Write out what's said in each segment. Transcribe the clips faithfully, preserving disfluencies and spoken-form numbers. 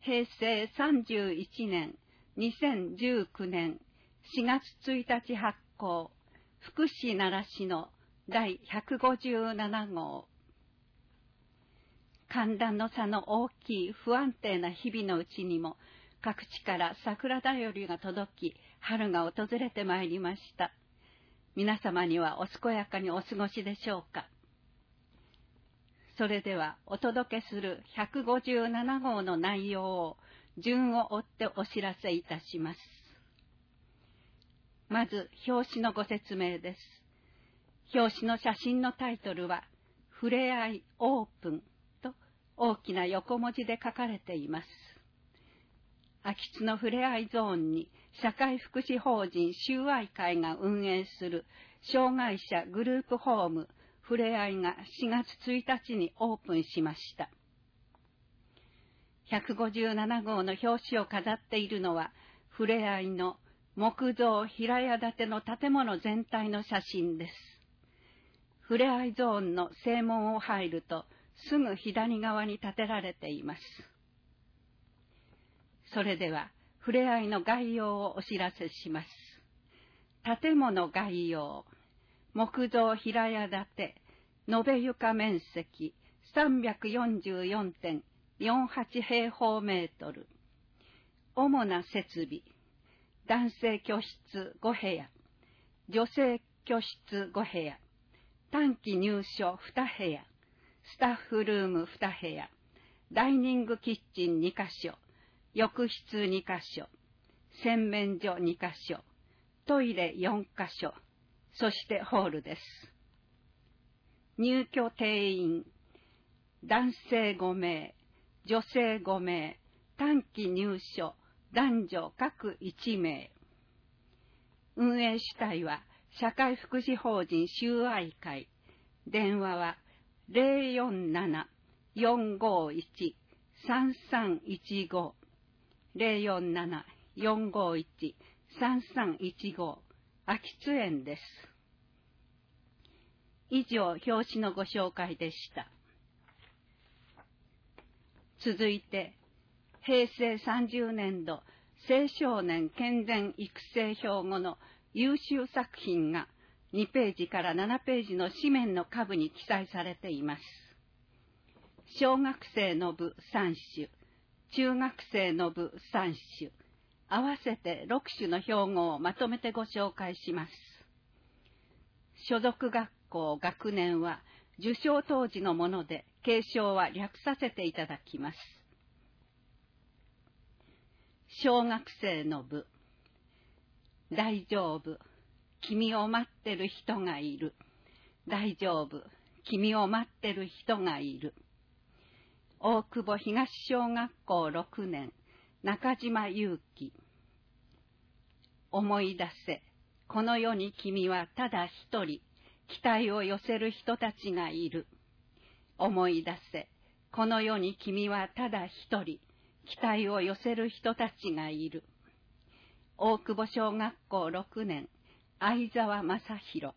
へいせいさんじゅういちねん、にせんじゅうきゅうねんしがつついたち発行、福祉奈良市の第ひゃくごじゅうななごう。寒暖の差の大きい不安定な日々のうちにも、各地から桜だよりが届き、春が訪れてまいりました。皆様にはお健やかにお過ごしでしょうか。それではお届けするひゃくごじゅうななごうの内容を順を追ってお知らせいたします。まず表紙のご説明です。表紙の写真のタイトルはふれあいオープンと大きな横文字で書かれています。秋津のふれあいゾーンに社会福祉法人秀愛会が運営する障害者グループホームふれあいがしがつついたちにオープンしました。ひゃくごじゅうななごうの表紙を飾っているのはふれあいの木造平屋建ての建物全体の写真です。ふれあいゾーンの正門を入るとすぐ左側に建てられています。それでは、ふれあいの概要をお知らせします。建物概要、木造平屋建て、延べ床面積 さんびゃくよんじゅうよんてんよんはち 平方メートル。主な設備、男性居室ごへや、女性居室ごへや、短期入所にへや、スタッフルームにへや、ダイニングキッチンにかしょ、浴室にかしょ、洗面所にかしょ、トイレよんかしょ、そしてホールです。入居定員、男性ごめい、女性ごめい、短期入所、男女各いちめい。運営主体は社会福祉法人秀愛会。電話は ゼロよんなな よんごいち さんさんいちご ゼロよんなな よんごいち さんさんいちご 秋津園です。以上、表紙のご紹介でした。続いて、へいせいさんじゅうねんど青少年健全育成標語の優秀作品がにページからななページの紙面の下部に記載されています。小学生の部さんしゅ、中学生の部さんしゅ、合わせてろくしゅの標語をまとめてご紹介します。所属学校学年は受賞当時のもので、継承は略させていただきます。小学生の部、大丈夫、君を待ってる人がいる。大丈夫、君を待ってる人がいる。大久保東小学校ろくねん、中島祐希。思い出せ、この世に君はただ一人、期待を寄せる人たちがいる。思い出せ、この世に君はただ一人、期待を寄せる人たちがいる。大久保小学校ろくねん、相沢正弘。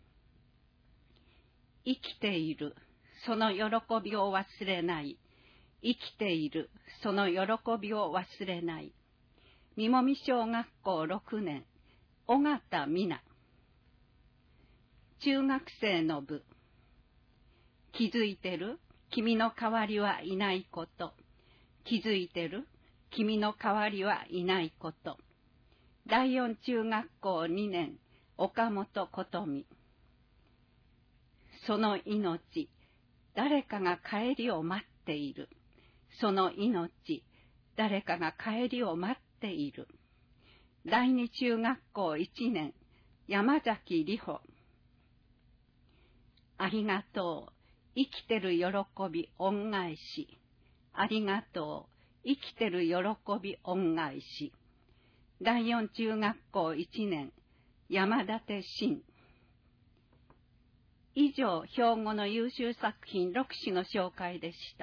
生きている、その喜びを忘れない。生きている、その喜びを忘れない。三籾小学校ろくねん、尾形美奈。中学生の部。気づいてる？君の代わりはいないこと。気づいてる？君の代わりはいないこと。だいよん中学校にねん、岡本琴美。その命、誰かが帰りを待っている。その命、誰かが帰りを待っている。だいに中学校いちねん、山崎里穂。ありがとう、生きてる喜び恩返し。ありがとう、生きてる喜び恩返し。だいよん中学校いちねん、山立真。以上、標語の優秀作品ろくしゅの紹介でした。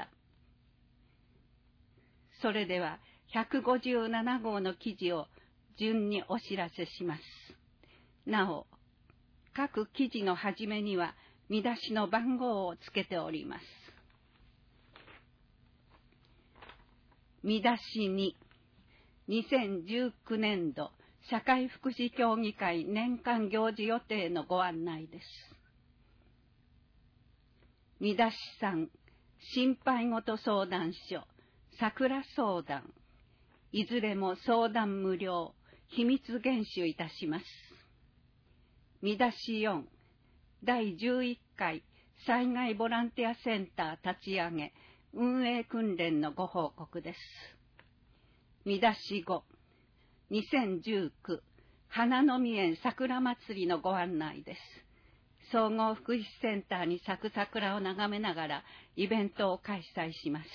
それでは、ひゃくごじゅうななごうの記事を順にお知らせします。なお、各記事の始めには見出しの番号をつけております。 見出しに、にせんじゅうきゅうねんど社会福祉協議会年間行事予定のご案内です。見出しさん、心配事相談所、桜相談。いずれも相談無料、秘密厳守いたします。見出しよん、だいじゅういっかい災害ボランティアセンター立ち上げ、運営訓練のご報告です。見出しご、にせんじゅうきゅう花の実園桜祭りのご案内です。総合福祉センターに咲く桜を眺めながらイベントを開催します。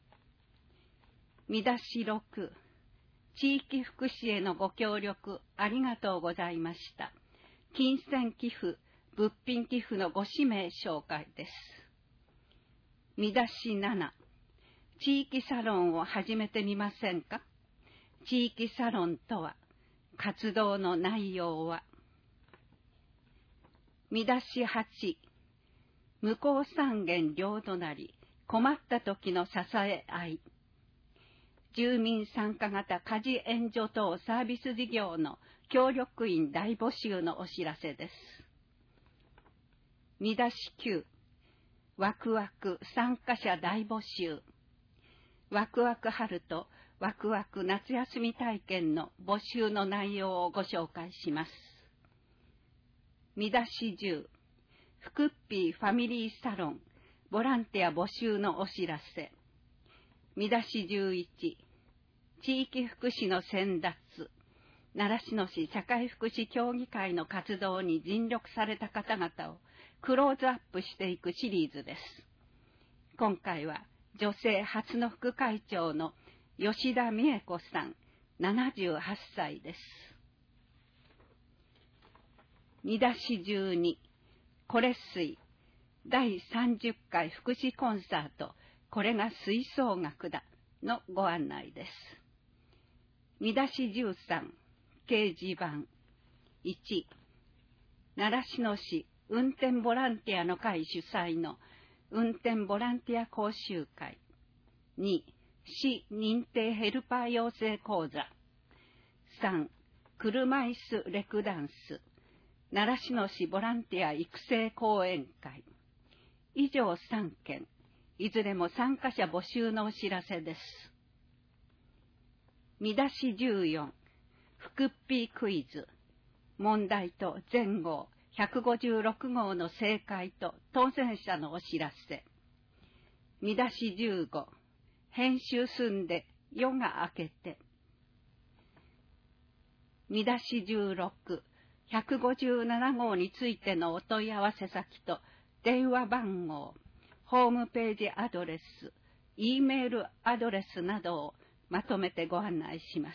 見出しろく、地域福祉へのご協力ありがとうございました。金銭寄付、物品寄付のご指名紹介です。見出しなな、地域サロンを始めてみませんか。地域サロンとは、活動の内容は。見出しはち、向こう三軒両隣、困った時の支え合い。住民参加型家事援助等サービス事業の協力員大募集のお知らせです。見出しきゅう、ワクワク参加者大募集。ワクワク春とワクワク夏休み体験の募集の内容をご紹介します。見出しじゅう、フクッピーファミリーサロン、ボランティア募集のお知らせ。見出しじゅういち、地域福祉の先達、習志野市社会福祉協議会の活動に尽力された方々をクローズアップしていくシリーズです。今回は女性初の副会長の吉田美恵子さん、ななじゅうはっさいです。見出しじゅうに、これ水、だいさんじゅっかい福祉コンサート、これが吹奏楽だのご案内です。見出しじゅうさん、掲示板。いち、習志野市運転ボランティアの会主催の運転ボランティア講習会。に、市認定ヘルパー養成講座。さん、車椅子レクダンス。習志野市ボランティア育成講演会。以上さんけん、いずれも参加者募集のお知らせです。見出しじゅうよん、フクッピークイズ。問題と前後ひゃくごじゅうろくごうの正解と当選者のお知らせ。見出しじゅうご、編集済んで夜が明けて。見出しじゅうろく、ひゃくごじゅうななごうについてのお問い合わせ先と電話番号、ホームページアドレス、Eメールアドレスなどをまとめてご案内します。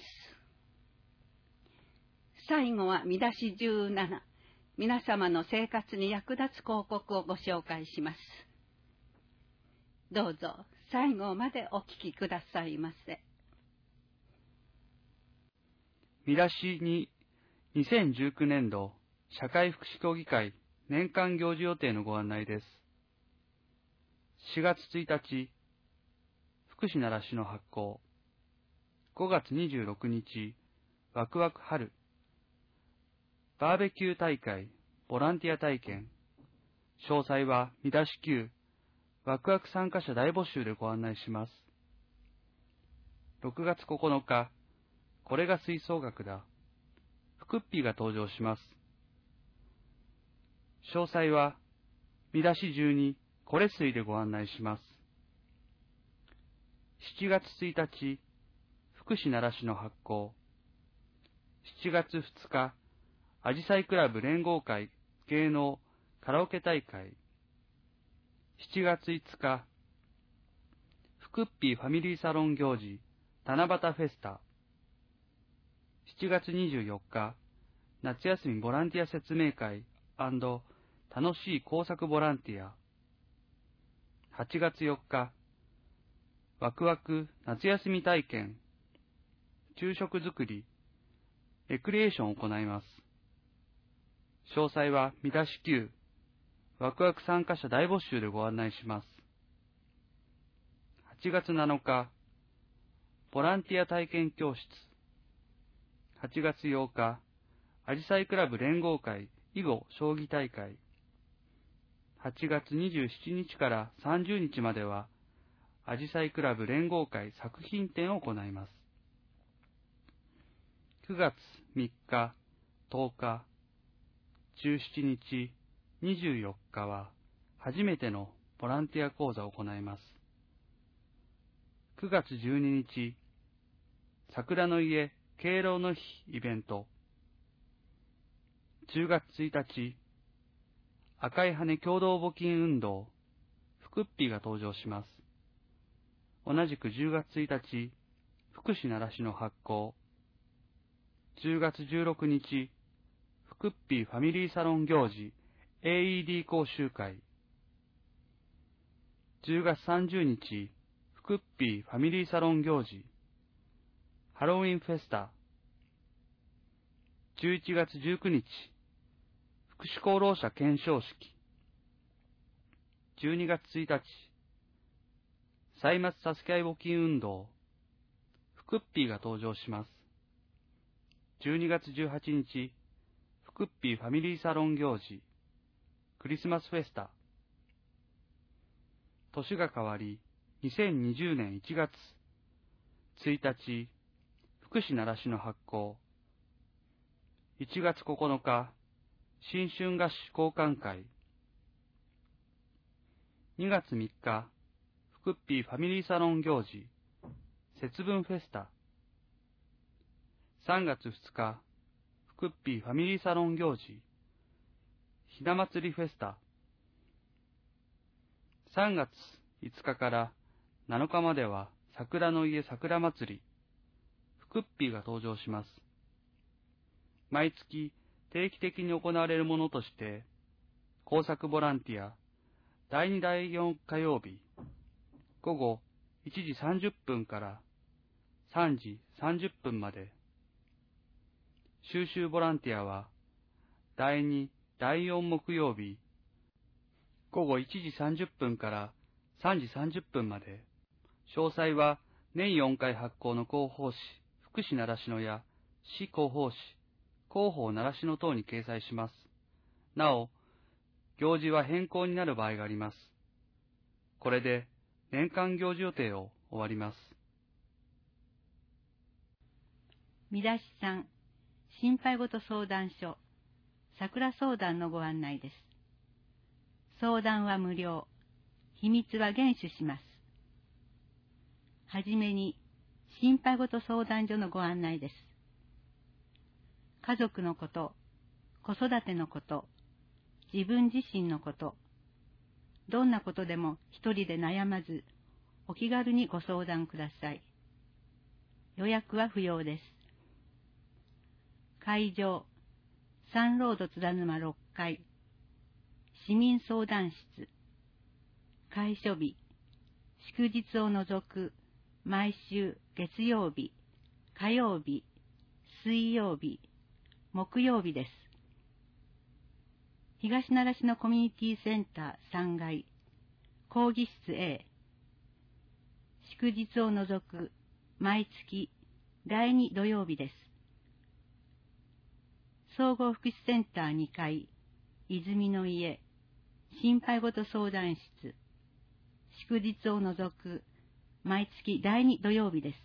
最後は見出しじゅうなな、皆様の生活に役立つ広告をご紹介します。どうぞ最後までお聞きくださいませ。 見出しに、にせんじゅうきゅうねんど社会福祉協議会年間行事予定のご案内です。しがつついたち、福祉習志野発行。ごがつにじゅうろくにち、ワクワク春。バーベキュー大会、ボランティア体験。詳細は見出しきゅう、ワクワク参加者大募集でご案内します。ろくがつここのか、これが吹奏楽だ。フクッピーが登場します。詳細は見出しじゅうに、これ水でご案内します。しちがつついたち、福祉習志野発行。しちがつふつか、あじさいクラブ連合会芸能カラオケ大会。しちがついつか、フクッピーファミリーサロン行事七夕フェスタ。しちがつにじゅうよっか、夏休みボランティア説明会&楽しい工作ボランティア。はちがつよっか、ワクワク夏休み体験、昼食作り、レクリエーションを行います。詳細は見出しきゅう、ワクワク参加者大募集でご案内します。はちがつなのか、 ボランティア体験教室。はちがつようか、あじさいクラブ連合会囲碁将棋大会。はちがつにじゅうしちにちからさんじゅうにちまでは、あじさいクラブ連合会作品展を行います。くがつみっか、とおか、じゅうしちにち、にじゅうよっかは、初めてのボランティア講座を行います。くがつじゅうににち、桜の家敬老の日イベント。じゅうがつついたち、赤い羽共同募金運動、福っぴーが登場します。同じくじゅうがつついたち、福祉ならしの発行。じゅうがつじゅうろくにち、福っぴーファミリーサロン行事、エーイーディー 講習会。じゅうがつさんじゅうにち、福っぴーファミリーサロン行事、ハロウィンフェスタ。じゅういちがつじゅうくにち、福祉功労者顕彰式。じゅうにがつついたち、歳末助け合い募金運動、福っぴーが登場します。じゅうにがつじゅうはちにち、福っぴーファミリーサロン行事、クリスマスフェスタ。年が変わり、にせんにじゅうねんいちがつついたち、福祉ならしの発行。いちがつここのか、新春合宿交換会。にがつみっか、福っぴーファミリーサロン行事、節分フェスタ。さんがつふつか、福っぴーファミリーサロン行事、ひな祭りフェスタ。さんがついつかからなのかまでは桜の家桜祭り、福っぴーが登場します。毎月定期的に行われるものとして、工作ボランティア、だいにだいよんかようび、ごごいちじさんじゅっぷんからさんじさんじゅっぷんまで、収集ボランティアは、だいにだいよん木曜日、ごごいちじさんじゅっぷんからさんじさんじゅっぷんまで。詳細は年よんかい発行の広報誌、福祉ならしのや市広報誌、広報ならしの等に掲載します。なお、行事は変更になる場合があります。これで年間行事予定を終わります。 見出しさん、心配事相談所、桜相談のご案内です。相談は無料。秘密は厳守します。はじめに、心配事相談所のご案内です。家族のこと、子育てのこと、自分自身のこと、どんなことでも一人で悩まず、お気軽にご相談ください。予約は不要です。会場、サンロード津田沼ろっかい、市民相談室。開所日、祝日を除く毎週月曜日、火曜日、水曜日、木曜日です。東奈良市のコミュニティセンターさんがい、講義室 A。祝日を除く毎月だいに土曜日です。総合福祉センターにかい、泉の家、心配事相談室。祝日を除く毎月だいに土曜日です。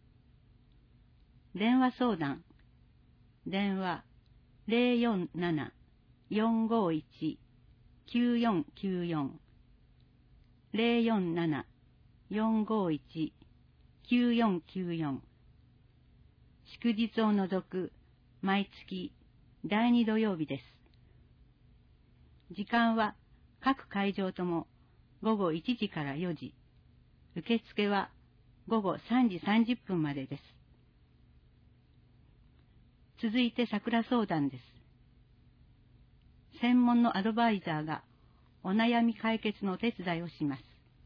電話相談。電話 ゼロよんなな よんごいち きゅうよんきゅうよん ゼロよんなな よんごいち きゅうよんきゅうよん。祝日を除く毎月だいに土曜日です。時間は各会場ともごごいちじからよじ、受付はごごさんじさんじゅっぷんまでです。続いて桜相談です。専門のアドバイザーがお悩み解決のお手伝いをします。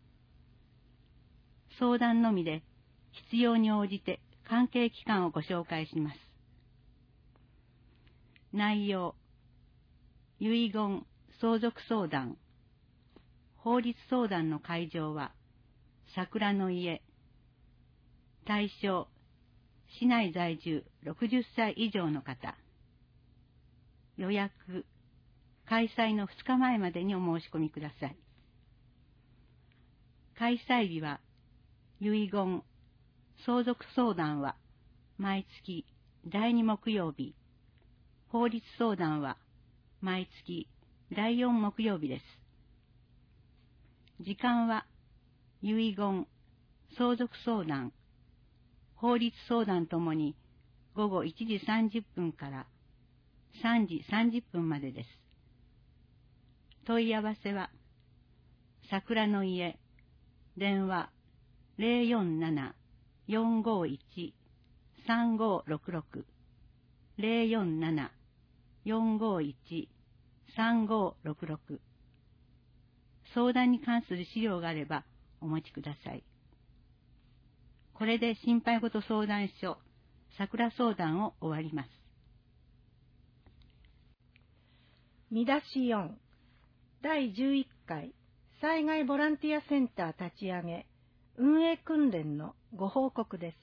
相談のみで必要に応じて関係機関をご紹介します。内容、遺言、相続相談、法律相談の会場は桜の家、 対象、市内在住ろくじゅっさい以上の方。予約、開催のふつかまえまでにお申し込みください。開催日は、遺言、相続相談は毎月だいに木曜日、法律相談は毎月だいよん木曜日です。時間は、遺言、相続相談、法律相談ともに午後いちじさんじゅっぷんからさんじさんじゅっぷんまでです。問い合わせは、桜の家、電話 ゼロよんなな よんごいち さんごろくろく ゼロよんなな よんごいち さんごろくろく。相談に関する資料があればお持ちください。これで心配事相談所、桜相談を終わります。 見出しよん、だいじゅういっかい災害ボランティアセンター立ち上げ、運営訓練のご報告です。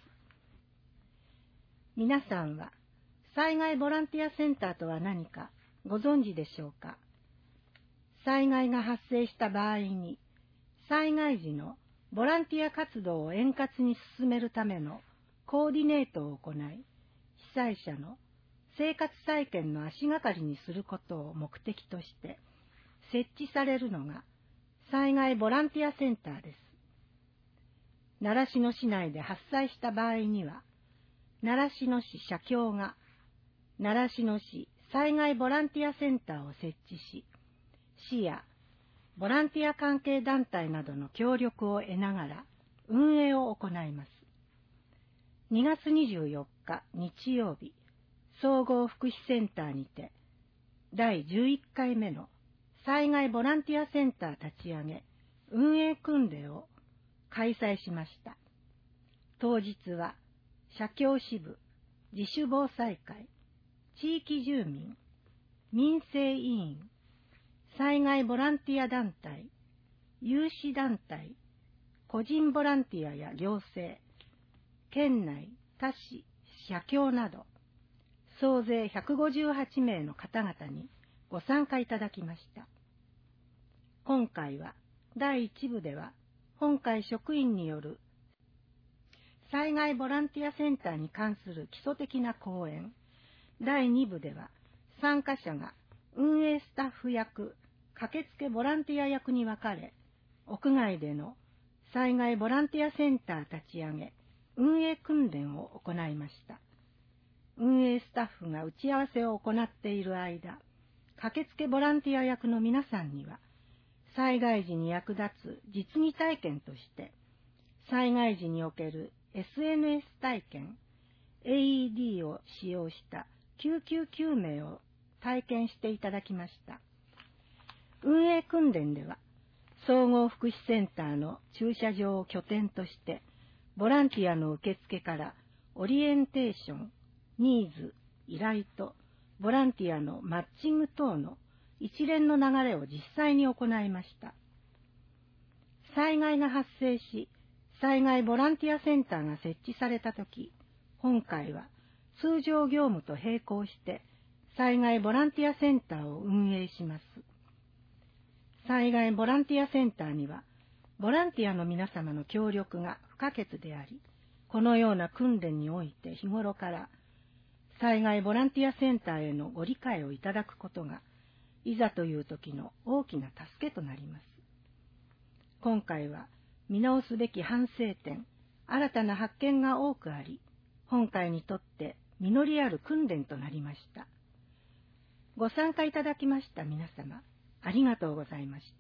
皆さんは災害ボランティアセンターとは何かご存知でしょうか。災害が発生した場合に、災害時のボランティア活動を円滑に進めるためのコーディネートを行い、被災者の生活再建の足がかりにすることを目的として設置されるのが災害ボランティアセンターです。習志野市内で発災した場合には、習志野市社協が習志野市災害ボランティアセンターを設置し、市やボランティア関係団体などの協力を得ながら運営を行います。にがつにじゅうよっか日曜日、総合福祉センターにてだいじゅういっかいめの災害ボランティアセンター立ち上げ運営訓練を開催しました。当日は社協支部、自主防災会、地域住民、民生委員、災害ボランティア団体、有志団体、個人ボランティアや行政、県内、他市、社協など、総勢ひゃくごじゅうはちめいの方々にご参加いただきました。今回はだいいち部では本会職員による災害ボランティアセンターに関する基礎的な講演、だいに部では参加者が運営スタッフ役、駆けつけボランティア役に分かれ、屋外での災害ボランティアセンター立ち上げ、運営訓練を行いました。運営スタッフが打ち合わせを行っている間、駆けつけボランティア役の皆さんには、災害時に役立つ実技体験として、災害時における エスエヌエス 体験、エーイーディー を使用した救急救命を体験していただきました。運営訓練では、総合福祉センターの駐車場を拠点として、ボランティアの受付からオリエンテーション、ニーズ、依頼とボランティアのマッチング等の一連の流れを実際に行いました。災害が発生し、災害ボランティアセンターが設置されたとき、本会は通常業務と並行して災害ボランティアセンターを運営します。災害ボランティアセンターには、ボランティアの皆様の協力が不可欠であり、このような訓練において日頃から災害ボランティアセンターへのご理解をいただくことが、いざという時の大きな助けとなります。今回は見直すべき反省点、新たな発見が多くあり、本会にとって実りある訓練となりました。ご参加いただきました皆様、ありがとうございました。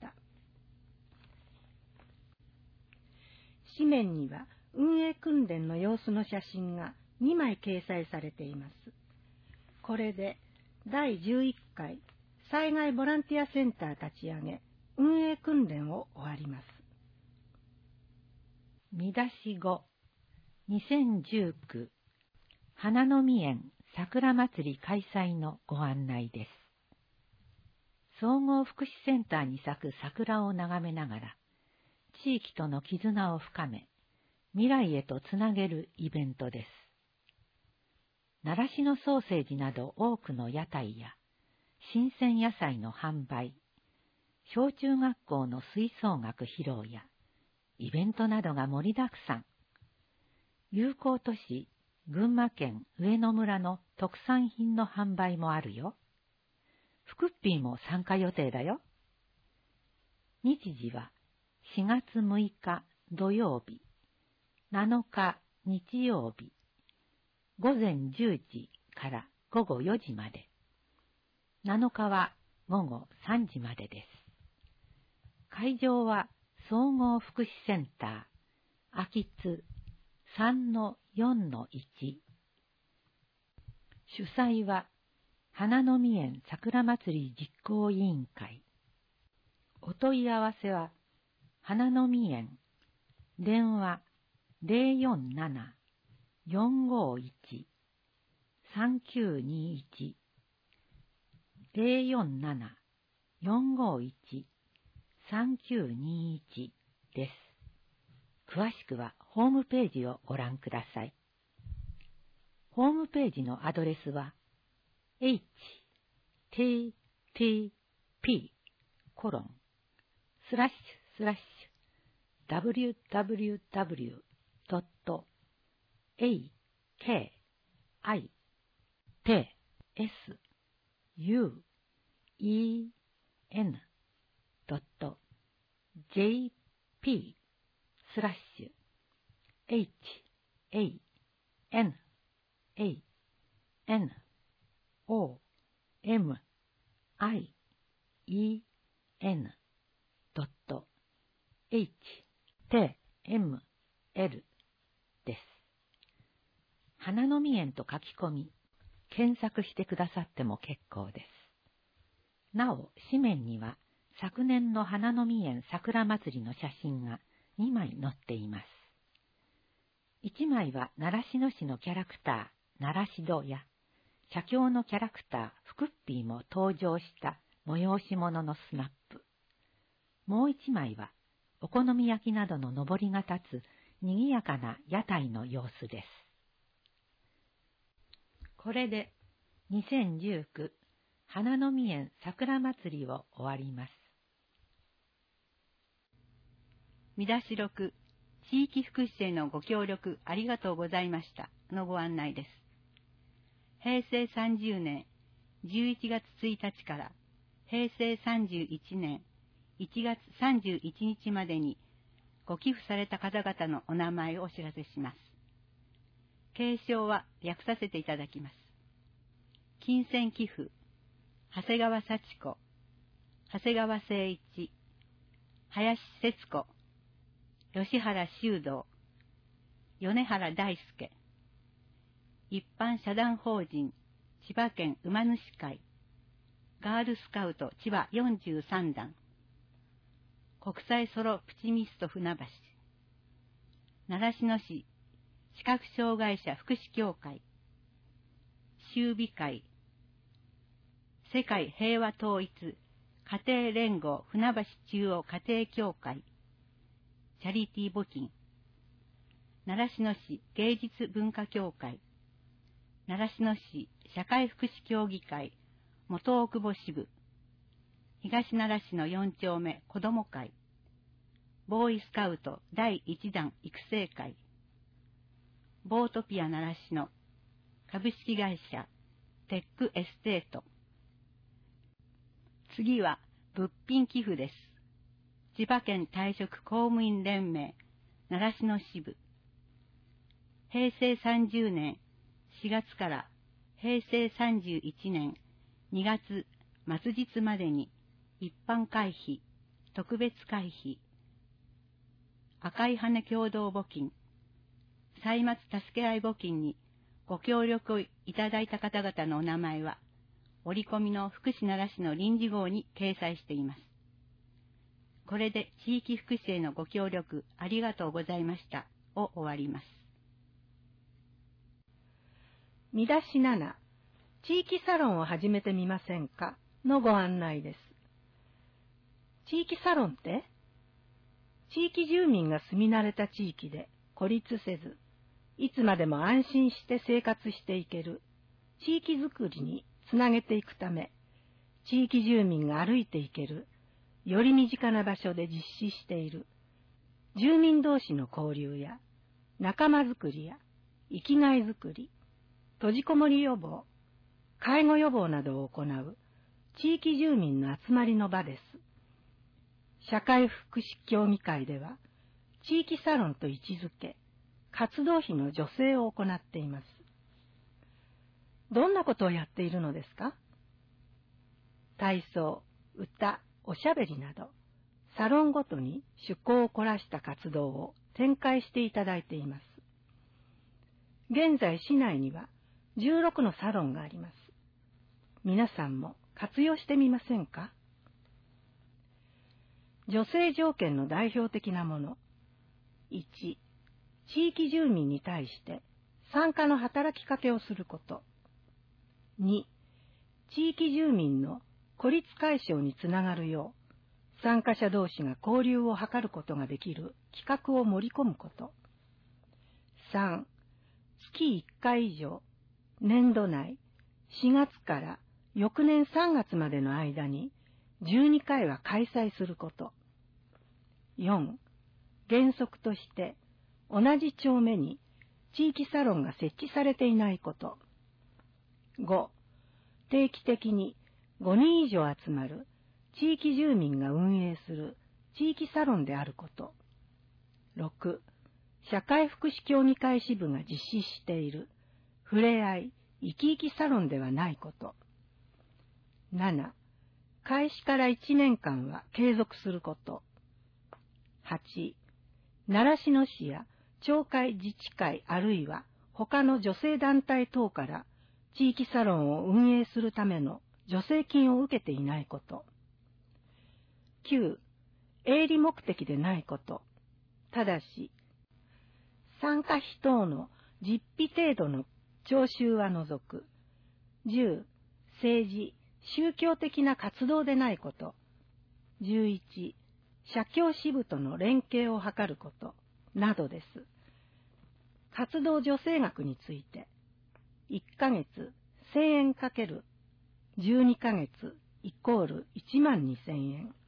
紙面には運営訓練の様子の写真がにまい掲載されています。これでだいじゅういっかい災害ボランティアセンター立ち上げ運営訓練を終わります。 見出しご、にせんじゅうきゅう花の実園桜祭り開催のご案内です。総合福祉センターに咲く桜を眺めながら、地域との絆を深め、 未来へとつなげるイベントです。習志野ソーセージなど多くの屋台や新鮮野菜の販売、小中学校の吹奏楽披露やイベントなどが盛りだくさん。友好都市群馬県上野村の特産品の販売もあるよ。フクッピーも参加予定だよ。日時はしがつむいか土曜日、なのか日曜日、ごぜんじゅうじからごごよじまで。なのかはごごさんじまでです。会場は総合福祉センター、秋津 さんのよんのいち。主催は花の実園桜祭り実行委員会。お問い合わせは花の実園、電話 ゼロよんなな よんごいち さんきゅうにいち ゼロよんなな よんごいち さんきゅうにいちです。詳しくはホームページをご覧ください。ホームページのアドレスは エイチティーティーピー コロンスラッシュスラッシュ ダブリューダブリューダブリュードットエーケーアイティーエスユーイーエヌドットジェーピースラッシュ エイチエーエヌエーエヌオーエムアイイーエヌドットエイチティーエムエル です。花の実園と書き込み、検索してくださっても結構です。なお、紙面には昨年の花の実園桜祭りの写真がにまい載っています。いちまいは習志野市のキャラクター、習志戸や、社協のキャラクター、フクッピーも登場した催し物のスナップ。もういちまいは、お好み焼きなどの上りが立つ賑やかな屋台の様子です。これでにせんじゅうきゅう花の実園桜祭りを終わります。 見出しろく、地域福祉へのご協力ありがとうございましたのご案内です。へいせいさんじゅうねんじゅういちがつついたちからへいせいさんじゅういちねんいちがつさんじゅういちにちまでにご寄付された方々のお名前をお知らせします。継承は略させていただきます。金銭寄付、長谷川幸子、長谷川誠一、林節子、吉原修道、米原大輔、一般社団法人千葉県馬主会、ガールスカウト千葉よんじゅうさんだん、国際ソロプチミスト船橋、習志野市視覚障害者福祉協会、修美会、世界平和統一家庭連合船橋中央家庭協会、チャリティー募金、習志野市芸術文化協会、習志野市社会福祉協議会元大久保支部、東奈良市のよんちょうめ子ども会、ボーイスカウトだいいちだん育成会、ボートピア習志野株式会社テックエステート。次は物品寄付です。千葉県退職公務員連盟習志野支部。へいせいさんじゅうねんしがつからへいせいさんじゅういちねんにがつ末日までに一般会費、特別会費、赤い羽共同募金、歳末助け合い募金にご協力をいただいた方々のお名前は、折り込みの福祉奈良市の臨時号に掲載しています。これで地域福祉へのご協力ありがとうございましたを終わります。 見出しなな、地域サロンを始めてみませんかのご案内です。地域サロンって地域住民が住み慣れた地域で孤立せず、いつまでも安心して生活していける地域づくりにつなげていくため、地域住民が歩いていける、より身近な場所で実施している、住民同士の交流や、仲間づくりや、生きがいづくり、閉じこもり予防、介護予防などを行う地域住民の集まりの場です。社会福祉協議会では、地域サロンと位置づけ、活動費の助成を行っています。どんなことをやっているのですか？体操、歌、おしゃべりなど、サロンごとに趣向を凝らした活動を展開していただいています。現在市内にはじゅうろくのサロンがあります。皆さんも活用してみませんか？助成条件の代表的なもの。いち、地域住民に対して参加の働きかけをすること。に、地域住民の孤立解消につながるよう、参加者同士が交流を図ることができる企画を盛り込むこと。さん、月いっかい以上、年度内、しがつから翌年さんがつまでの間にじゅうにかいは開催すること。よん、原則として同じ町目に地域サロンが設置されていないこと。ご、定期的にごにん以上集まる地域住民が運営する地域サロンであること。ろく、社会福祉協議会支部が実施しているふれあい生き生きサロンではないこと。なな、開始からいちねんかんは継続すること。はち、習志野市や町会自治会あるいは他の女性団体等から地域サロンを運営するための助成金を受けていないこと。きゅう、営利目的でないこと。ただし、参加費等の実費程度の徴収は除く。じゅう、政治、宗教的な活動でないこと。じゅういち、社協支部との連携を図ること。などです。活動助成額について、いっかげつせんえんかけるじゅうにかげつイコールいちまんにせんえん。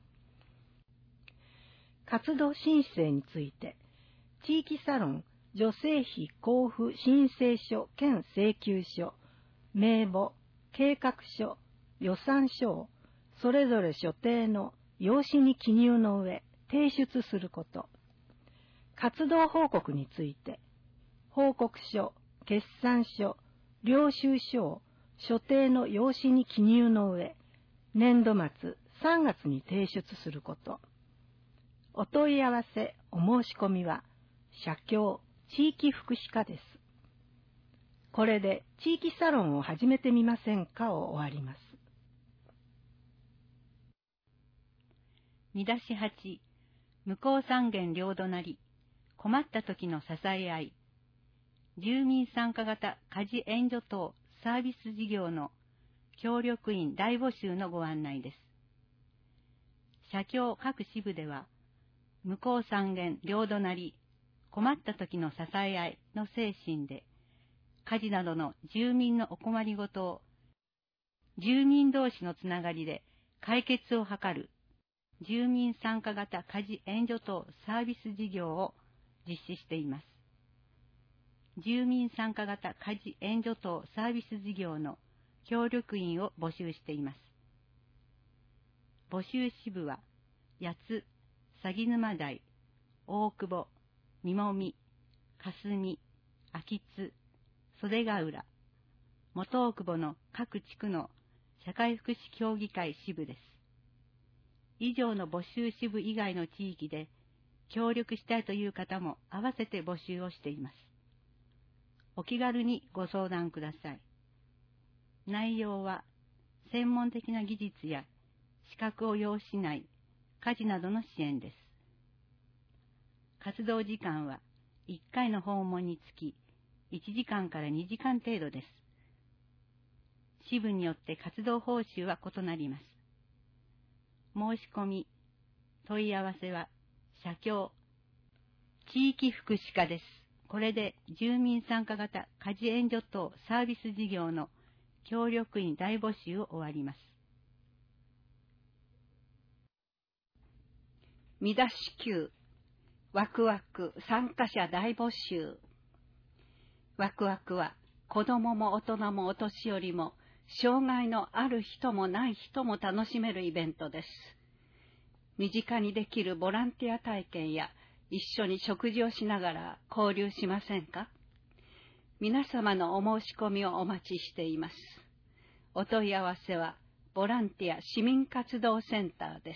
活動申請について、地域サロン助成費交付申請書兼請求書、名簿、計画書、予算書をそれぞれ所定の用紙に記入の上、提出すること。活動報告について、報告書、決算書、領収書を所定の用紙に記入の上、年度末さんがつに提出すること。お問い合わせ、お申し込みは、社協地域福祉課です。これで地域サロンを始めてみませんかを終わります。 見出しはち、向こう三軒両隣、困った時の支え合い、住民参加型家事援助等サービス事業の協力員大募集のご案内です。社協各支部では、向こう三軒両隣、困った時の支え合いの精神で、家事などの住民のお困りごとを、住民同士のつながりで解決を図る、住民参加型家事援助等サービス事業を実施しています。住民参加型家事援助等サービス事業の協力員を募集しています。募集支部は、八津、鷺沼台、大久保、三籾、霞、秋津、袖ヶ浦、元大久保の各地区の社会福祉協議会支部です。以上の募集支部以外の地域で協力したいという方も合わせて募集をしています。お気軽にご相談ください。内容は、専門的な技術や資格を要しない家事などの支援です。活動時間はいっかいの訪問につきいちじかんからにじかん程度です。支部によって活動報酬は異なります。申し込み、問い合わせは社協地域福祉課です。 これで住民参加型家事援助等サービス事業の協力員大募集を終わります。 見出しきゅう、ワクワク参加者大募集。ワクワクは子供も大人もお年寄りも障害のある人もない人も楽しめるイベントです。身近にできるボランティア体験や一緒に食事をしながら交流しませんか？皆様のお申し込みをお待ちしています。お問い合わせはボランティア市民活動センターです。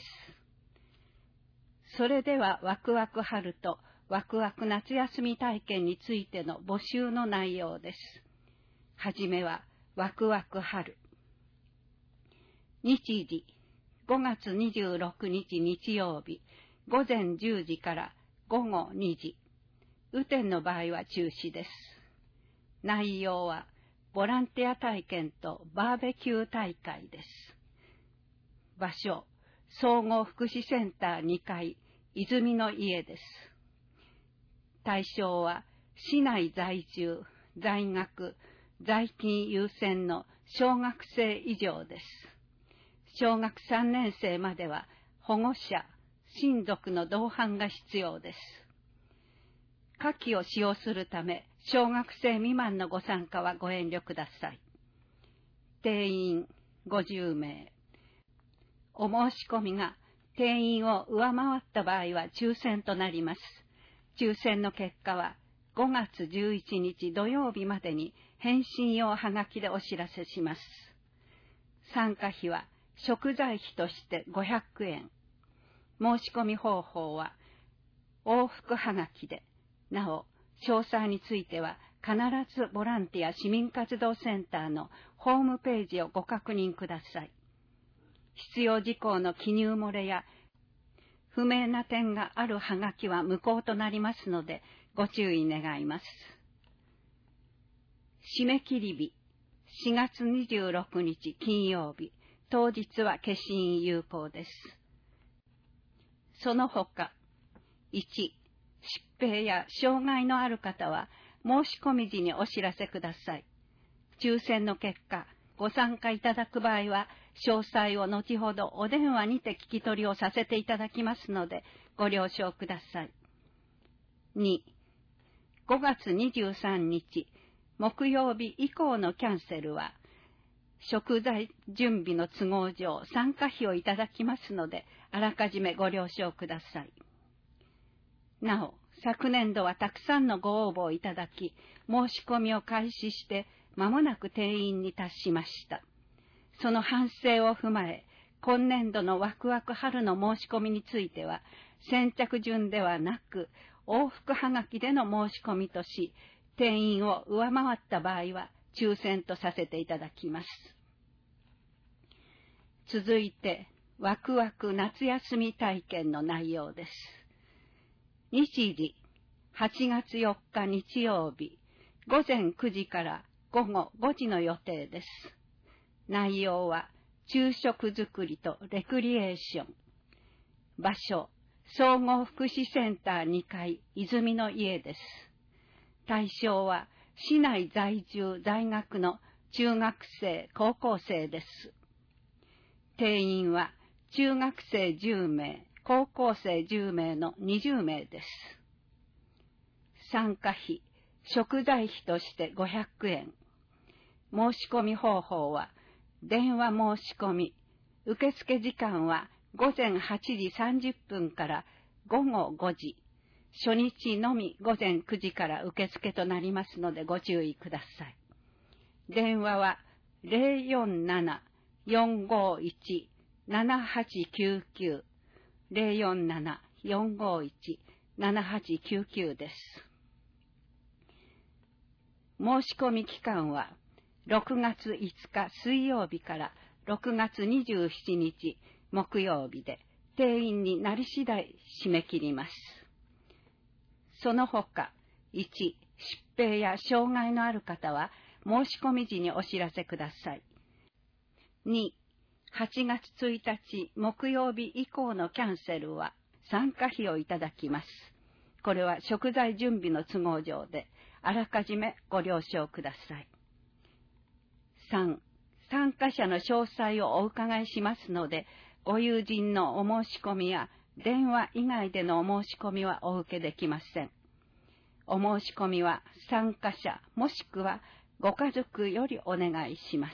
それではワクワク春とワクワク夏休み体験についての募集の内容です。はじめはワクワク春。日時、ごがつにじゅうろくにち日曜日、ごぜんじゅうじからごごにじ。雨天の場合は中止です。内容はボランティア体験とバーベキュー大会です。場所、総合福祉センターにかい、泉の家です。対象は市内在住、在学、在勤優先の小学生以上です。小学さんねん生までは保護者、親族の同伴が必要です。火器を使用するため、小学生未満のご参加はご遠慮ください。定員ごじゅうめい。お申し込みが定員を上回った場合は抽選となります。抽選の結果はごがつじゅういちにち土曜日までに返信用はがきでお知らせします。参加費は食材費としてごひゃくえん。申し込み方法は往復はがきで、なお、詳細については必ずボランティア市民活動センターのホームページをご確認ください。必要事項の記入漏れや不明な点があるはがきは無効となりますのでご注意願います。締め切り日、しがつにじゅうろくにち金曜日、当日は消印有効です。その他、いち、疾病や障害のある方は申し込み時にお知らせください。抽選の結果、ご参加いただく場合は、詳細を後ほどお電話にて聞き取りをさせていただきますので、ご了承ください。に、ごがつにじゅうさんにち、木曜日以降のキャンセルは、食材準備の都合上、参加費をいただきますので、あらかじめご了承ください。なお、昨年度はたくさんのご応募をいただき、申し込みを開始して、間もなく定員に達しました。その反省を踏まえ、今年度のワクワク春の申し込みについては、先着順ではなく、往復はがきでの申し込みとし、定員を上回った場合は、抽選とさせていただきます。続いて、ワクワク夏休み体験の内容です。日時、はちがつよっか日曜日、ごぜんくじからごごごじの予定です。内容は、昼食作りとレクリエーション。場所、総合福祉センターにかい、泉の家です。対象は、市内在住在学の中学生、高校生です。定員は、中学生じゅうめい、高校生じゅうめいのにじゅうめいです。参加費、食材費としてごひゃくえん。申し込み方法は、電話申し込み、受付時間はごぜんはちじさんじゅっぷんからごごごじ、初日のみごぜんくじから受付となりますのでご注意ください。電話は ゼロよんなな よんごいち ななはちきゅうきゅう ゼロよんなな よんごいち ななはちきゅうきゅうです。申し込み期間はろくがついつか水曜日からろくがつにじゅうしちにち木曜日で定員になり次第締め切ります。その他、いち、疾病や障害のある方は申し込み時にお知らせください。に、はちがつついたち木曜日以降のキャンセルは参加費をいただきます。 これは食材準備の都合上で、あらかじめご了承ください。さん、参加者の詳細をお伺いしますので、ご友人のお申し込みや電話以外でのお申し込みはお受けできません。お申し込みは参加者もしくはご家族よりお願いします。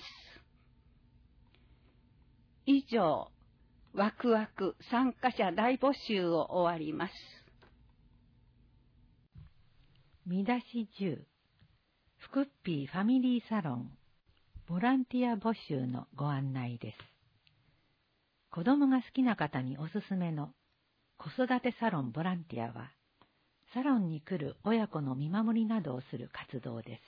以上、ワクワク参加者大募集を終わります。 見出しじゅう、フクッピーファミリーサロン、ボランティア募集のご案内です。子供が好きな方におすすめの子育てサロンボランティアは、サロンに来る親子の見守りなどをする活動です。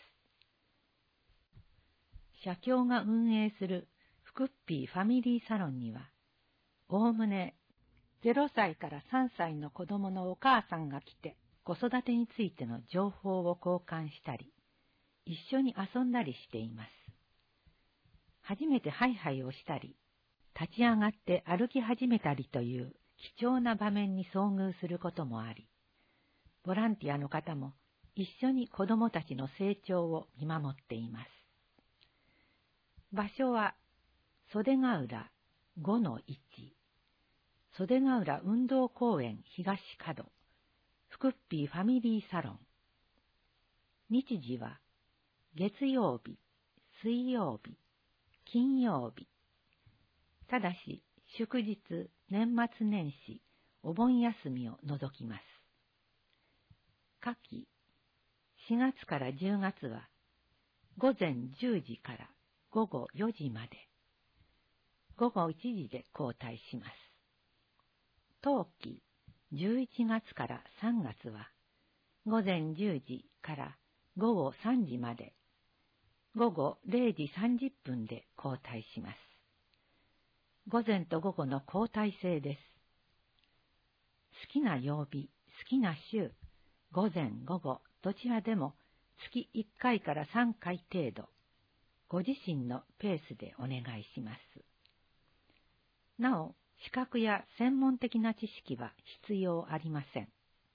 社協が運営するフクッピーファミリーサロンには、おおむねゼロさいからさんさいの子供のお母さんが来て、子育てについての情報を交換したり、一緒に遊んだりしています。初めてハイハイをしたり、立ち上がって歩き始めたりという貴重な場面に遭遇することもあり、ボランティアの方も一緒に子供たちの成長を見守っています。場所は袖ヶ浦 ごのいち、袖ヶ浦運動公園東角、フクッピーファミリーサロン。日時は月曜日、水曜日、金曜日。ただし、祝日、年末年始、お盆休みを除きます。夏季、しがつからじゅうがつは、午前じゅうじから午後よじまで、午後いちじで交代します。冬季、じゅういちがつからさんがつは、午前じゅうじから午後さんじまで、午後れいじさんじゅっぷんで交代します。午前と午後の交代制です。好きな曜日、好きな週、午前午後どちらでも月いっかいからさんかい程度、ご自身のペースでお願いします。なお、資格や専門的な知識は必要ありません。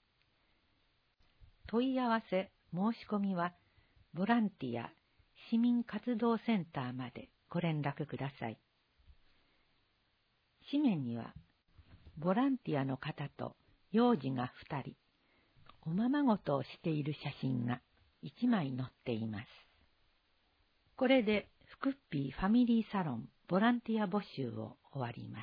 問い合わせ、申し込みは、ボランティア市民活動センターまでご連絡ください。紙面には、ボランティアの方と幼児がふたり、おままごとをしている写真がいちまい載っています。これで、フクッピーファミリーサロンボランティア募集を終わります。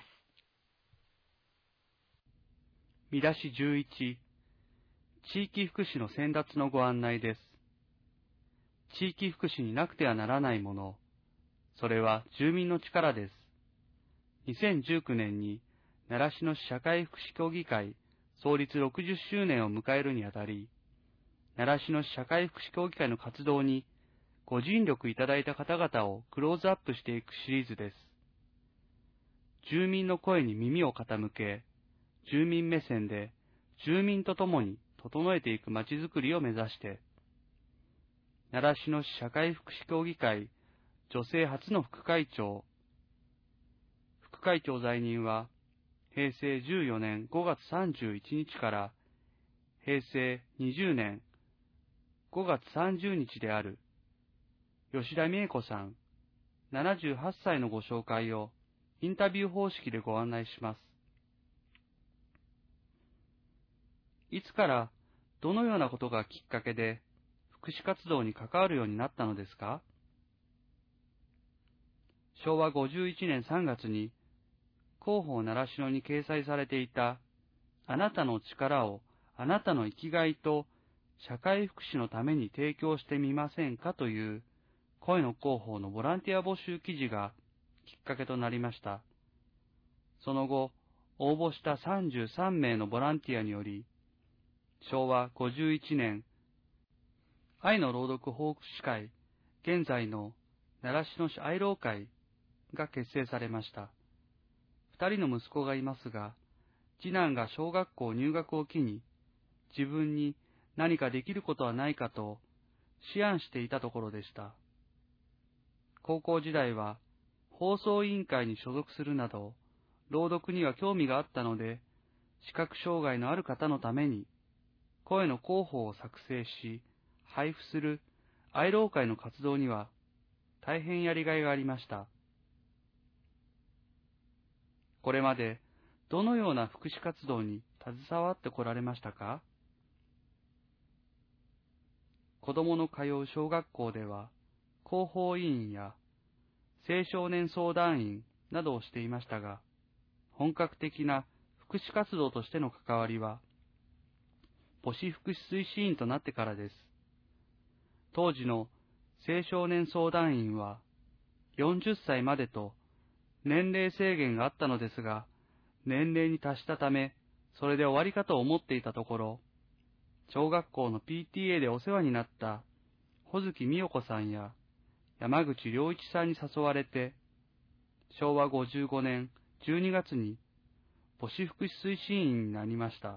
見出しじゅういち、地域福祉の先達のご案内です。地域福祉になくてはならないもの、それは住民の力です。にせんじゅうきゅうねんに習志野市社会福祉協議会創立ろくじゅっしゅうねんを迎えるにあたり、習志野市社会福祉協議会の活動にご尽力いただいた方々をクローズアップしていくシリーズです。住民の声に耳を傾け、住民目線で住民とともに整えていくまちづくりを目指して、習志野市社会福祉協議会女性初の副会長、副会長在任はへいせいじゅうよねんごがつさんじゅういちにちからへいせいにじゅうねんごがつさんじゅうにちである吉田美恵子さん、ななじゅうはっさいのご紹介をインタビュー方式でご案内します。いつからどのようなことがきっかけで福祉活動に関わるようになったのですか？しょうわごじゅういちねんさんがつに広報習志野に掲載されていたあなたの力をあなたの生きがいと社会福祉のために提供してみませんかという声の広報のボランティア募集記事がきっかけとなりました。その後、応募したさんじゅうさんめいのボランティアにより、しょうわごじゅういちねん、愛の朗読奉仕会、現在の習志野市愛朗会が結成されました。二人の息子がいますが、次男が小学校入学を機に、自分に何かできることはないかと思案していたところでした。高校時代は放送委員会に所属するなど、朗読には興味があったので、視覚障害のある方のために声の広報を作成し、配布する愛老会の活動には大変やりがいがありました。これまでどのような福祉活動に携わってこられましたか？子供の通う小学校では広報委員や青少年相談員などをしていましたが、本格的な福祉活動としての関わりは母子福祉推進員となってからです。当時の青少年相談員はよんじゅっさいまでと年齢制限があったのですが、年齢に達したため、それで終わりかと思っていたところ、小学校の ピーティーエー でお世話になった穂月美代子さんや山口良一さんに誘われて、しょうわごじゅうごねんじゅうにがつに母子福祉推進員になりました。